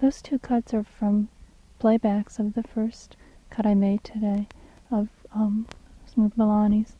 Those two cuts are from playbacks of the first cut I made today of Smooth Milani's.